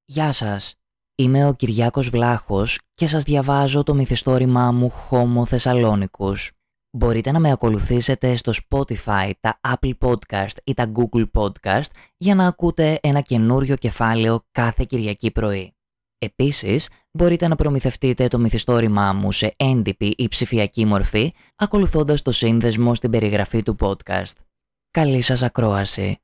Γεια σας, είμαι ο Κυριάκος Βλάχος και σας διαβάζω το μυθιστόρημά μου Homo Thessalonikus. Μπορείτε να με ακολουθήσετε στο Spotify, τα Apple Podcast ή τα Google Podcast για να ακούτε ένα καινούριο κεφάλαιο κάθε Κυριακή πρωί. Επίσης, μπορείτε να προμηθευτείτε το μυθιστόρημά μου σε έντυπη ή ψηφιακή μορφή ακολουθώντας το σύνδεσμο στην περιγραφή του podcast. Καλή σας ακρόαση.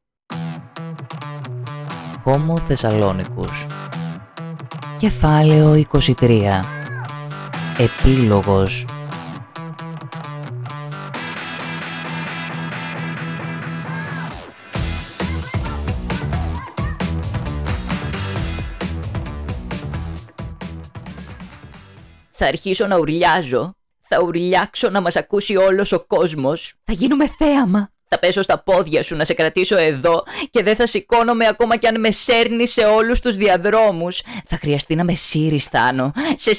Homo Thessalonikus. Κεφάλαιο 23. Επίλογος. Θα αρχίσω να ουρλιάζω. Θα ουρλιάξω να μας ακούσει όλος ο κόσμος. Θα γίνουμε θέαμα. Θα πέσω στα πόδια σου να σε κρατήσω εδώ και δεν θα σηκώνομαι ακόμα κι αν με σέρνεις σε όλους τους διαδρόμους. Θα χρειαστεί να με σύρεις, Θάνο.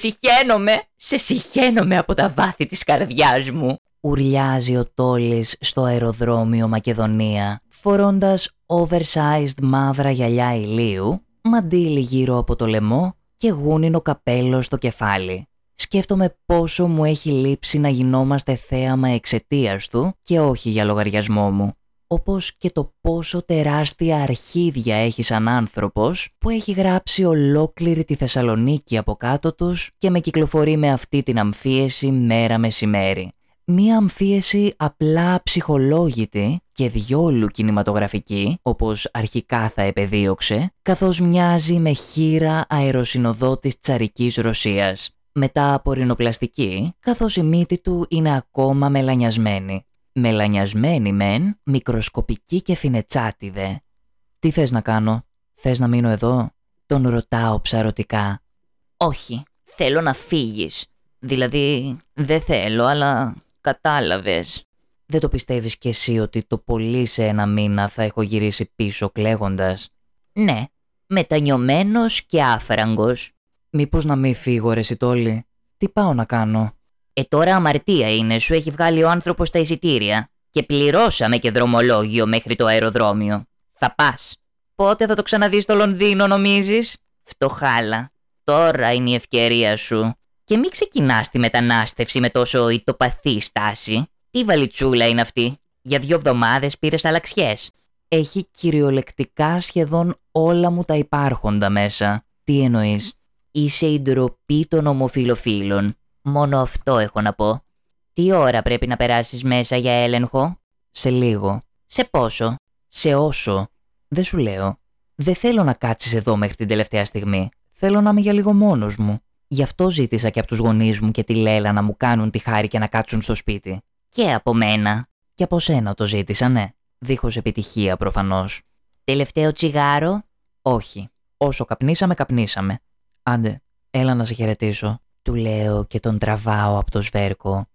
Σε συχαίνομαι από τα βάθη της καρδιάς μου. Ουρλιάζει ο Τόλης στο αεροδρόμιο Μακεδονία, φορώντας oversized μαύρα γυαλιά ηλίου, μαντίλι γύρω από το λαιμό και γούνινο καπέλο στο κεφάλι. Σκέφτομαι πόσο μου έχει λείψει να γινόμαστε θέαμα εξαιτίας του και όχι για λογαριασμό μου. Όπως και το πόσο τεράστια αρχίδια έχει σαν άνθρωπος που έχει γράψει ολόκληρη τη Θεσσαλονίκη από κάτω τους και με κυκλοφορεί με αυτή την αμφίεση μέρα μεσημέρι. Μία αμφίεση απλά ψυχολόγητη και διόλου κινηματογραφική, όπως αρχικά θα επεδίωξε, καθώς μοιάζει με χήρα αεροσυνοδό της τσαρικής Ρωσίας. Μετά από ρινοπλαστική, καθώς η μύτη του είναι ακόμα μελανιασμένη. Μελανιασμένη μεν, μικροσκοπική και φινετσάτη δε. «Τι θες να κάνω, θες να μείνω εδώ?» Τον ρωτάω ψαρωτικά. Όχι, θέλω να φύγεις. Δηλαδή, δεν θέλω, αλλά κατάλαβες. Δεν το πιστεύεις κι εσύ ότι το πολύ σε ένα μήνα θα έχω γυρίσει πίσω κλαίγοντας? Ναι, μετανιωμένος και άφραγκος. Μήπως να μην φύγω ρε Σιτόλη? Τι πάω να κάνω? Τώρα αμαρτία είναι, σου έχει βγάλει ο άνθρωπος τα εισιτήρια. Και πληρώσαμε και δρομολόγιο μέχρι το αεροδρόμιο. Θα πας. Πότε θα το ξαναδείς στο Λονδίνο νομίζεις? Φτωχάλα. Τώρα είναι η ευκαιρία σου. Και μην ξεκινάς τη μετανάστευση με τόσο ηττοπαθή στάση. Τι βαλιτσούλα είναι αυτή? Για 2 εβδομάδες πήρες αλλαξιές. Έχει κυριολεκτικά σχεδόν όλα μου τα υπάρχοντα μέσα. Τι εννοείς? Είσαι η ντροπή των ομοφυλοφίλων. Μόνο αυτό έχω να πω. Τι ώρα πρέπει να περάσεις μέσα για έλεγχο? Σε λίγο. Σε πόσο? Σε όσο. Δεν σου λέω. Δεν θέλω να κάτσεις εδώ μέχρι την τελευταία στιγμή. Θέλω να είμαι για λίγο μόνος μου. Γι' αυτό ζήτησα και από τους γονείς μου και τη Λέλα να μου κάνουν τη χάρη και να κάτσουν στο σπίτι. Και από μένα. Και από σένα το ζήτησα, ναι. Δίχως επιτυχία προφανώς. Τελευταίο τσιγάρο? Όχι. Όσο καπνίσαμε. Άντε, έλα να σε χαιρετήσω, του λέω και τον τραβάω από το σβέρκο.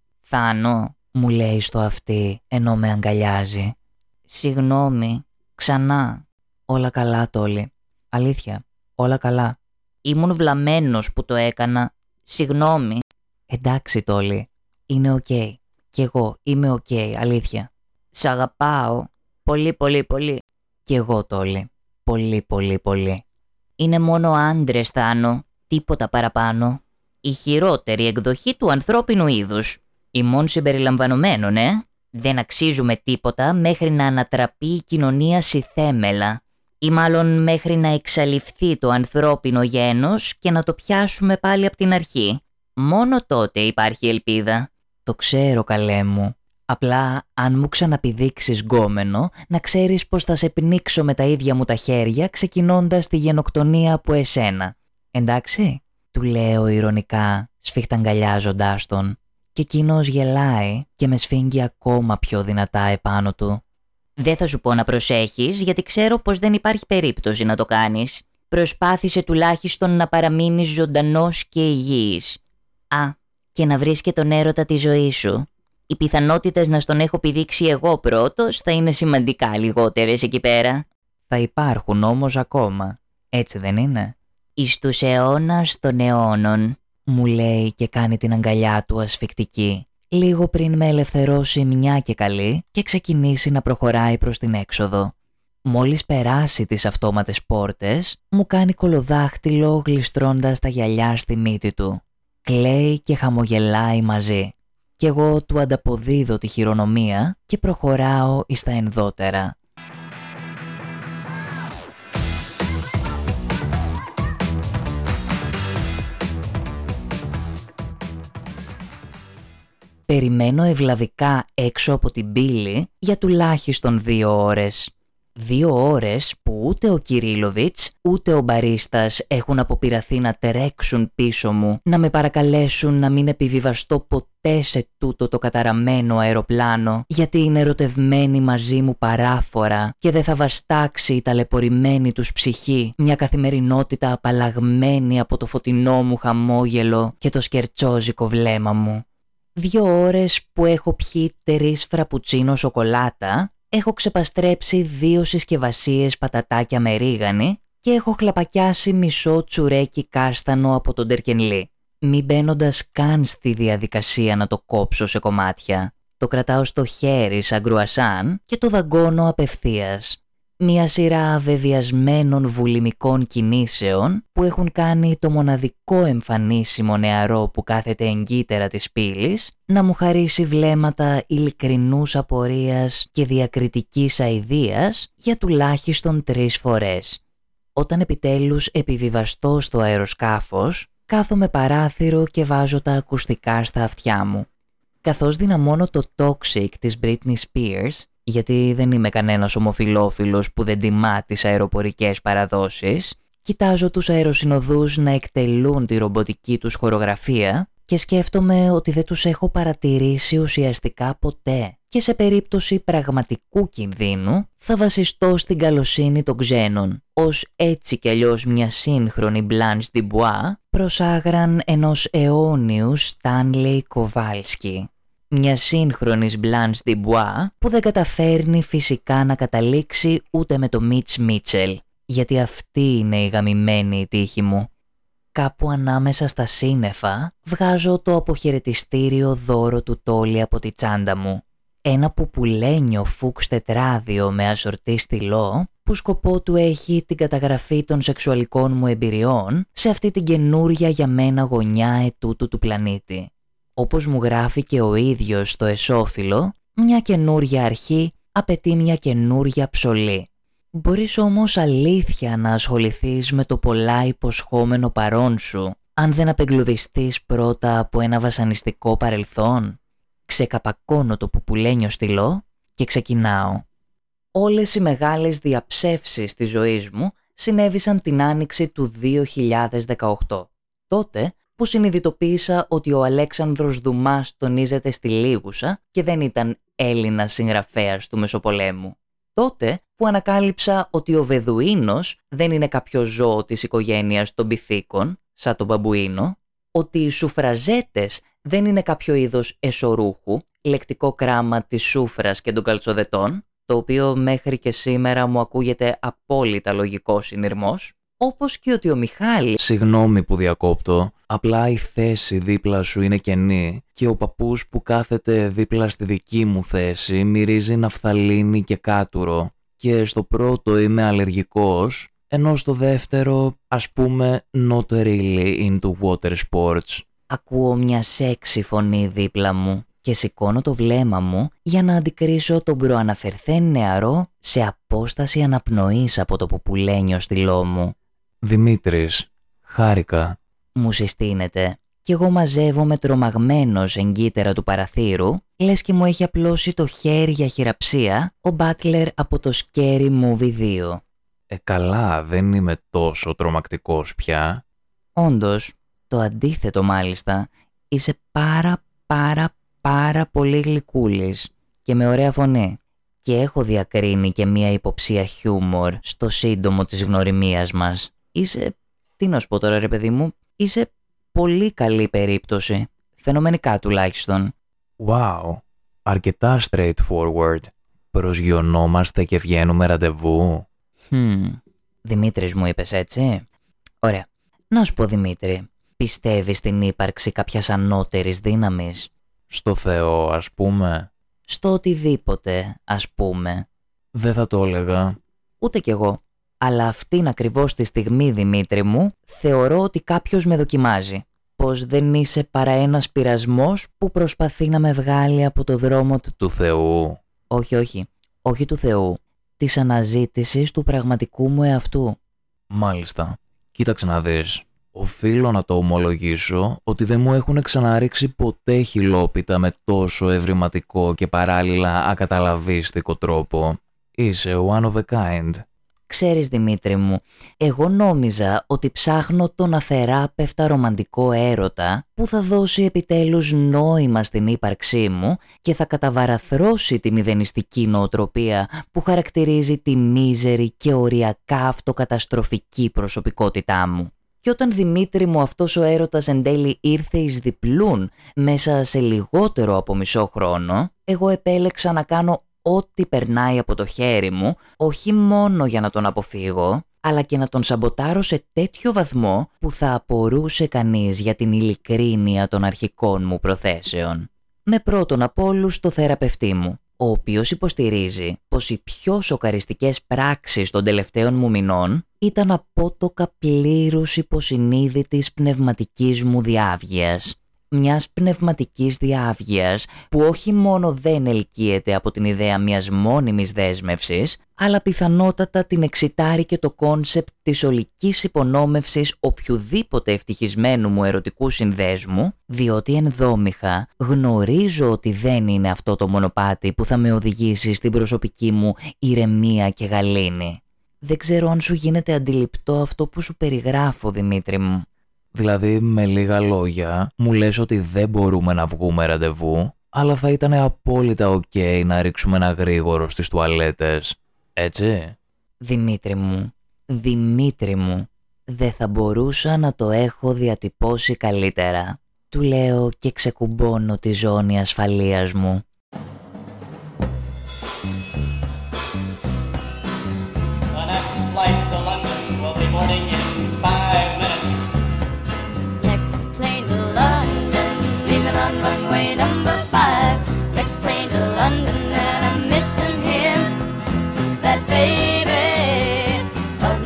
Θάνο, μου λέει στο αυτί ενώ με αγκαλιάζει. Συγγνώμη, ξανά. Όλα καλά, Τόλη. Αλήθεια, όλα καλά. Ήμουν βλαμμένος που το έκανα. Συγγνώμη. Εντάξει, Τόλη, είναι οκ. Κι εγώ είμαι οκ, αλήθεια. Σ' αγαπάω. Πολύ, πολύ, πολύ. Κι εγώ, Τόλη. Πολύ, πολύ, πολύ. Είναι μόνο άντρες, Θάνο. Τίποτα παραπάνω. Η χειρότερη εκδοχή του ανθρώπινου είδους. Ημών συμπεριλαμβανομένων, Δεν αξίζουμε τίποτα μέχρι να ανατραπεί η κοινωνία θέμελα. Ή μάλλον μέχρι να εξαλειφθεί το ανθρώπινο γένος και να το πιάσουμε πάλι από την αρχή. Μόνο τότε υπάρχει ελπίδα. Το ξέρω, καλέ μου. Απλά, αν μου ξαναπηδήξεις γκόμενο, να ξέρεις πως θα σε πνίξω με τα ίδια μου τα χέρια, ξεκινώντας τη γενοκτονία από εσένα. Εντάξει, του λέω ειρωνικά, σφιχταγκαλιάζοντάς τον. Και εκείνος γελάει και με σφίγγει ακόμα πιο δυνατά επάνω του. Δεν θα σου πω να προσέχεις, γιατί ξέρω πως δεν υπάρχει περίπτωση να το κάνεις. Προσπάθησε τουλάχιστον να παραμείνεις ζωντανός και υγιής. Και να βρεις και τον έρωτα της ζωής σου. Οι πιθανότητες να στον έχω πηδήξει εγώ πρώτος θα είναι σημαντικά λιγότερες εκεί πέρα. Θα υπάρχουν όμως ακόμα, έτσι δεν είναι? Εις τους αιώνας των αιώνων, μου λέει και κάνει την αγκαλιά του ασφικτική, λίγο πριν με ελευθερώσει μια και καλή και ξεκινήσει να προχωράει προς την έξοδο. Μόλις περάσει τις αυτόματες πόρτες, μου κάνει κολοδάχτυλο γλιστρώντας τα γυαλιά στη μύτη του. Κλαίει και χαμογελάει μαζί. Κι εγώ του ανταποδίδω τη χειρονομία και προχωράω εις τα ενδότερα. Περιμένω ευλαβικά έξω από την πύλη για τουλάχιστον 2 ώρες. 2 ώρες που ούτε ο Κυρίλοβιτς ούτε ο μπαρίστας έχουν αποπειραθεί να τρέξουν πίσω μου, να με παρακαλέσουν να μην επιβιβαστώ ποτέ σε τούτο το καταραμένο αεροπλάνο, γιατί είναι ερωτευμένοι μαζί μου παράφορα και δεν θα βαστάξει η ταλαιπωρημένη τους ψυχή, μια καθημερινότητα απαλλαγμένη από το φωτεινό μου χαμόγελο και το σκερτσόζικο βλέμμα μου. 2 ώρες που έχω πιει 3 φραπουτσίνο σοκολάτα, έχω ξεπαστρέψει 2 συσκευασίες πατατάκια με ρίγανη και έχω χλαπακιάσει μισό τσουρέκι κάστανο από τον Τερκενλή, μη μπαίνοντας καν στη διαδικασία να το κόψω σε κομμάτια. Το κρατάω στο χέρι σαν κρουασάν και το δαγκώνω απευθείας. Μια σειρά αβεβιασμένων βουλημικών κινήσεων που έχουν κάνει το μοναδικό εμφανίσιμο νεαρό που κάθεται εγκύτερα της πύλης να μου χαρίσει βλέμματα ειλικρινούς απορίας και διακριτικής αηδίας για τουλάχιστον 3 φορές. Όταν επιτέλους επιβιβαστώ στο αεροσκάφος, κάθομαι παράθυρο και βάζω τα ακουστικά στα αυτιά μου. Καθώς δυναμώνω το Toxic της Britney Spears, γιατί δεν είμαι κανένας ομοφυλόφιλος που δεν τιμά τις αεροπορικές παραδόσεις, κοιτάζω τους αεροσυνοδούς να εκτελούν τη ρομποτική τους χορογραφία και σκέφτομαι ότι δεν τους έχω παρατηρήσει ουσιαστικά ποτέ και σε περίπτωση πραγματικού κινδύνου θα βασιστώ στην καλοσύνη των ξένων, ως έτσι κι αλλιώς μια σύγχρονη Blanche Dubois προς άγραν ενός αιώνιου Stanley Kowalski. Μια σύγχρονης Blanche Dubois που δεν καταφέρνει φυσικά να καταλήξει ούτε με το Mitch Mitchell, γιατί αυτή είναι η γαμημένη τύχη μου. Κάπου ανάμεσα στα σύννεφα βγάζω το αποχαιρετιστήριο δώρο του Τόλι από τη τσάντα μου. Ένα πουπουλένιο φούξ τετράδιο με ασορτή στυλό που σκοπό του έχει την καταγραφή των σεξουαλικών μου εμπειριών σε αυτή την καινούρια για μένα γωνιά ετούτου του πλανήτη. Όπως μου γράφει και ο ίδιος στο εσώφυλλο, μια καινούρια αρχή απαιτεί μια καινούρια ψωλή. Μπορείς όμως αλήθεια να ασχοληθείς με το πολλά υποσχόμενο παρόν σου, αν δεν απεγκλωβιστείς πρώτα από ένα βασανιστικό παρελθόν? Ξεκαπακώνω το πουπουλένιο στυλό και ξεκινάω. Όλες οι μεγάλες διαψεύσεις της ζωής μου συνέβησαν την άνοιξη του 2018. Τότε που συνειδητοποίησα ότι ο Αλέξανδρος Δουμάς τονίζεται στη Λίγουσα και δεν ήταν Έλληνας συγγραφέας του Μεσοπολέμου. Τότε που ανακάλυψα ότι ο Βεδουίνος δεν είναι κάποιο ζώο της οικογένειας των πυθίκων, σαν τον μπαμπουίνο, ότι οι σουφραζέτες δεν είναι κάποιο είδος εσωρούχου, λεκτικό κράμα της σούφρας και των καλτσοδετών, το οποίο μέχρι και σήμερα μου ακούγεται απόλυτα λογικό συνειρμός, όπως και ότι ο Μιχάλης... Συγγνώμη που διακόπτω, απλά η θέση δίπλα σου είναι κενή και ο παππούς που κάθεται δίπλα στη δική μου θέση μυρίζει ναφθαλίνη και κάτουρο και στο πρώτο είμαι αλλεργικός, ενώ στο δεύτερο ας πούμε not really into water sports. Ακούω μια σεξι φωνή δίπλα μου και σηκώνω το βλέμμα μου για να αντικρίσω τον προαναφερθέν νεαρό σε απόσταση αναπνοής από το πουπουλένιο στυλό μου. Δημήτρης, χάρηκα. Μου συστήνεται κι εγώ μαζεύομαι τρομαγμένος εγκύτερα του παραθύρου, λες και μου έχει απλώσει το χέρι για χειραψία ο Μπάτλερ από το Scary Movie 2. Καλά, δεν είμαι τόσο τρομακτικός πια. Όντως, το αντίθετο μάλιστα, είσαι πάρα πολύ γλυκούλης και με ωραία φωνή. Και έχω διακρίνει και μία υποψία χιούμορ στο σύντομο της γνωριμίας μας. Είσαι, τι να σου πω τώρα ρε παιδί μου, είσαι πολύ καλή περίπτωση, φαινομενικά τουλάχιστον. Wow, αρκετά straightforward. Προσγειωνόμαστε και βγαίνουμε ραντεβού. Δημήτρης μου είπες έτσι. Ωραία. Να σου πω Δημήτρη, πιστεύεις στην ύπαρξη κάποιας ανώτερης δύναμης? Στο Θεό ας πούμε. Στο οτιδήποτε ας πούμε. Δεν θα το έλεγα. Ούτε κι εγώ. Αλλά αυτήν ακριβώς τη στιγμή, Δημήτρη μου, θεωρώ ότι κάποιος με δοκιμάζει. Πως δεν είσαι παρά ένας πειρασμός που προσπαθεί να με βγάλει από το δρόμο του Θεού. Όχι του Θεού. Της αναζήτησης του πραγματικού μου εαυτού. Μάλιστα. Κοίταξε να δεις. Οφείλω να το ομολογήσω ότι δεν μου έχουν ξαναρίξει ποτέ χιλόπιτα με τόσο ευρηματικό και παράλληλα ακαταλαβίστικο τρόπο. Είσαι one of a kind. Ξέρεις, Δημήτρη μου, εγώ νόμιζα ότι ψάχνω τον αθεράπευτα ρομαντικό έρωτα που θα δώσει επιτέλους νόημα στην ύπαρξή μου και θα καταβαραθρώσει τη μηδενιστική νοοτροπία που χαρακτηρίζει τη μίζερη και οριακά αυτοκαταστροφική προσωπικότητά μου. Και όταν, Δημήτρη μου, αυτός ο έρωτας εν τέλει ήρθε εις διπλούν μέσα σε λιγότερο από μισό χρόνο, εγώ επέλεξα να κάνω ό,τι περνάει από το χέρι μου, όχι μόνο για να τον αποφύγω, αλλά και να τον σαμποτάρω σε τέτοιο βαθμό που θα απορούσε κανείς για την ειλικρίνεια των αρχικών μου προθέσεων. Με πρώτον απ' όλους το θεραπευτή μου, ο οποίος υποστηρίζει πως οι πιο σοκαριστικές πράξεις των τελευταίων μου μηνών ήταν απότοκα πλήρους υποσυνείδητης πνευματικής μου διάβγειας. Μιας πνευματικής διάβγειας που όχι μόνο δεν ελκύεται από την ιδέα μιας μόνιμης δέσμευσης, αλλά πιθανότατα την εξιτάρει και το κόνσεπτ της ολικής υπονόμευσης οποιουδήποτε ευτυχισμένου μου ερωτικού συνδέσμου, διότι ενδόμηχα γνωρίζω ότι δεν είναι αυτό το μονοπάτι που θα με οδηγήσει στην προσωπική μου ηρεμία και γαλήνη. Δεν ξέρω αν σου γίνεται αντιληπτό αυτό που σου περιγράφω, Δημήτρη μου. Δηλαδή, με λίγα λόγια, μου λες ότι δεν μπορούμε να βγούμε ραντεβού, αλλά θα ήταν απόλυτα ok να ρίξουμε ένα γρήγορο στις τουαλέτες. Έτσι? Δημήτρη μου, δεν θα μπορούσα να το έχω διατυπώσει καλύτερα. Του λέω και ξεκουμπώνω τη ζώνη ασφαλείας μου. The next flight to London will be boarding in 5 minutes. Next plane to London, leaving on runway number 5. Next plane to London and I'm missing him, that baby of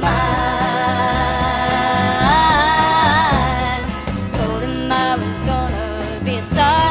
mine. Told him I was gonna be a star,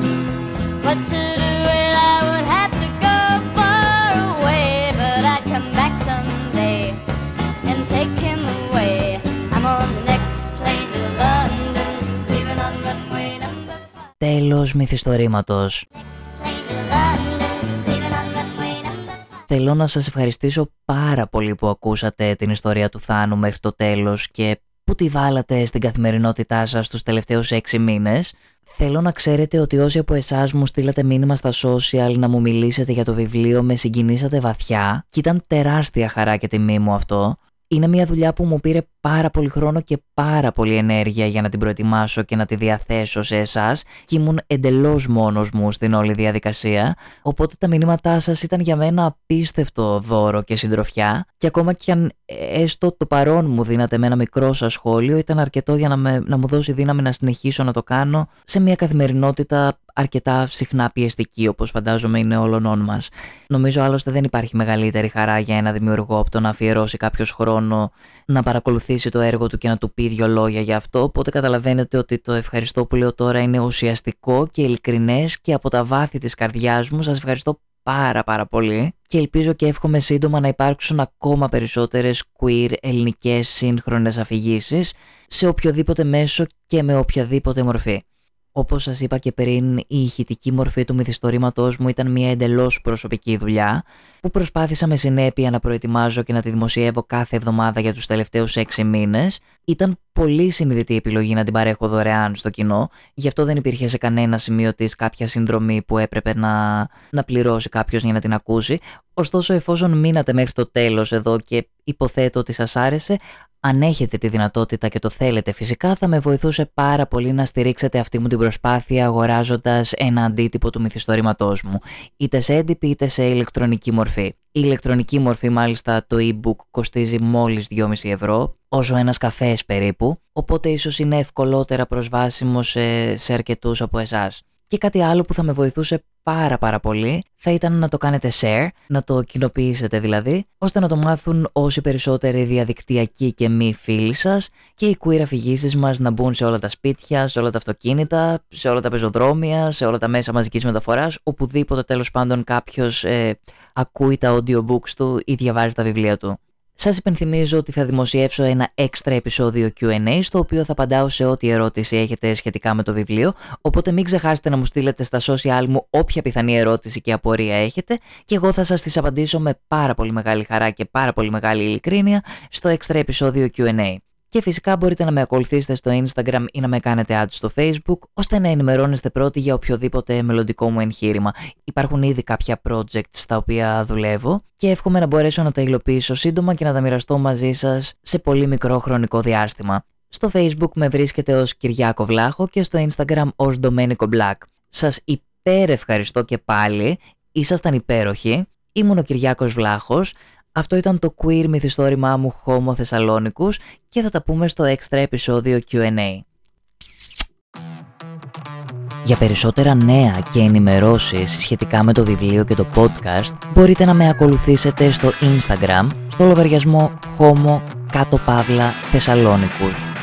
but to do it I would have to go far away, but I'd come back someday and take him away. I'm on the next plane to London, leaving on runway number 5. Τέλος μυθιστορήματος. Next plane to London, leaving on runway number 5. Θέλω να σας ευχαριστήσω πάρα πολύ που ακούσατε την ιστορία του Θάνου μέχρι το τέλος και που τη βάλατε στην καθημερινότητά σας τους τελευταίους 6 μήνες. Θέλω να ξέρετε ότι όσοι από εσάς μου στείλατε μήνυμα στα social να μου μιλήσετε για το βιβλίο με συγκινήσατε βαθιά και ήταν τεράστια χαρά και τιμή μου αυτό. Είναι μια δουλειά που μου πήρε πάρα πολύ χρόνο και πάρα πολύ ενέργεια για να την προετοιμάσω και να τη διαθέσω σε εσάς και ήμουν εντελώς μόνος μου στην όλη διαδικασία, οπότε τα μηνύματά σας ήταν για μένα απίστευτο δώρο και συντροφιά και ακόμα κι αν έστω το παρόν μου δίνατε με ένα μικρό σας σχόλιο ήταν αρκετό για να μου δώσει δύναμη να συνεχίσω να το κάνω σε μια καθημερινότητα αρκετά συχνά πιεστική, όπως φαντάζομαι είναι όλων μας. Νομίζω άλλωστε δεν υπάρχει μεγαλύτερη χαρά για ένα δημιουργό από το να αφιερώσει κάποιος χρόνο να παρακολουθήσει το έργο του και να του πει 2 λόγια για αυτό. Οπότε καταλαβαίνετε ότι το ευχαριστώ που λέω τώρα είναι ουσιαστικό και ειλικρινές και από τα βάθη της καρδιάς μου. Σας ευχαριστώ πάρα πολύ και ελπίζω και εύχομαι σύντομα να υπάρξουν ακόμα περισσότερες queer ελληνικές σύγχρονες αφηγήσεις σε οποιοδήποτε μέσο και με οποιαδήποτε μορφή. Όπως σας είπα και πριν, η ηχητική μορφή του μυθιστορήματός μου ήταν μια εντελώς προσωπική δουλειά που προσπάθησα με συνέπεια να προετοιμάζω και να τη δημοσιεύω κάθε εβδομάδα για τους τελευταίους 6 μήνες. Ήταν πολύ συνειδητή επιλογή να την παρέχω δωρεάν στο κοινό, γι' αυτό δεν υπήρχε σε κανένα σημείο της κάποια συνδρομή που έπρεπε να πληρώσει κάποιος για να την ακούσει. Ωστόσο, εφόσον μείνατε μέχρι το τέλος εδώ και υποθέτω ότι σας άρεσε, αν έχετε τη δυνατότητα και το θέλετε φυσικά, θα με βοηθούσε πάρα πολύ να στηρίξετε αυτή μου την προσπάθεια αγοράζοντας ένα αντίτυπο του μυθιστορήματός μου, είτε σε έντυπη είτε σε ηλεκτρονική μορφή. Η ηλεκτρονική μορφή, μάλιστα, το e-book κοστίζει μόλις 2,5 ευρώ, όσο ένας καφές περίπου, οπότε ίσως είναι ευκολότερα προσβάσιμο σε αρκετούς από εσάς. Και κάτι άλλο που θα με βοηθούσε πάρα πολύ θα ήταν να το κάνετε share, να το κοινοποιήσετε δηλαδή, ώστε να το μάθουν όσοι περισσότεροι διαδικτυακοί και μη φίλοι σας και οι queer αφηγήσεις μας να μπουν σε όλα τα σπίτια, σε όλα τα αυτοκίνητα, σε όλα τα πεζοδρόμια, σε όλα τα μέσα μαζικής μεταφοράς, οπουδήποτε τέλος πάντων κάποιος ακούει τα audiobooks του ή διαβάζει τα βιβλία του. Σας υπενθυμίζω ότι θα δημοσιεύσω ένα έξτρα επεισόδιο Q&A στο οποίο θα απαντάω σε ό,τι ερώτηση έχετε σχετικά με το βιβλίο, οπότε μην ξεχάσετε να μου στείλετε στα social μου όποια πιθανή ερώτηση και απορία έχετε και εγώ θα σας τις απαντήσω με πάρα πολύ μεγάλη χαρά και πάρα πολύ μεγάλη ειλικρίνεια στο έξτρα επεισόδιο Q&A. Και φυσικά μπορείτε να με ακολουθήσετε στο Instagram ή να με κάνετε add στο Facebook, ώστε να ενημερώνεστε πρώτοι για οποιοδήποτε μελλοντικό μου εγχείρημα. Υπάρχουν ήδη κάποια projects στα οποία δουλεύω και εύχομαι να μπορέσω να τα υλοποιήσω σύντομα και να τα μοιραστώ μαζί σας σε πολύ μικρό χρονικό διάστημα. Στο Facebook με βρίσκετε ως Κυριάκο Βλάχο και στο Instagram ως Domenico Black. Σας υπερευχαριστώ και πάλι, ήσασταν υπέροχοι, ήμουν ο Κυριάκος Βλάχος. Αυτό ήταν το queer μυθιστόρημά μου Homo Θεσσαλόνικους και θα τα πούμε στο έξτρα επεισόδιο Q&A. Για περισσότερα νέα και ενημερώσεις σχετικά με το βιβλίο και το podcast μπορείτε να με ακολουθήσετε στο Instagram στο λογαριασμό Homo_Θεσσαλόνικους.